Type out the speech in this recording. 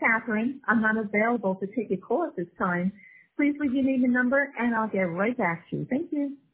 Catherine. I'm not available to take a call at this time. Please leave your name and number, and I'll get right back to you. Thank you.